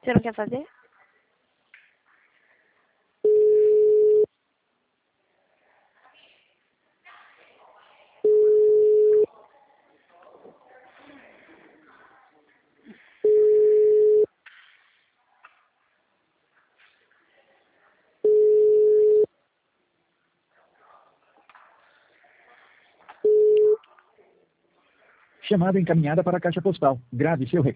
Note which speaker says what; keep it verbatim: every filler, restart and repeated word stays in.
Speaker 1: Você não quer fazer?
Speaker 2: Chamada encaminhada para a caixa postal. Grave seu recado.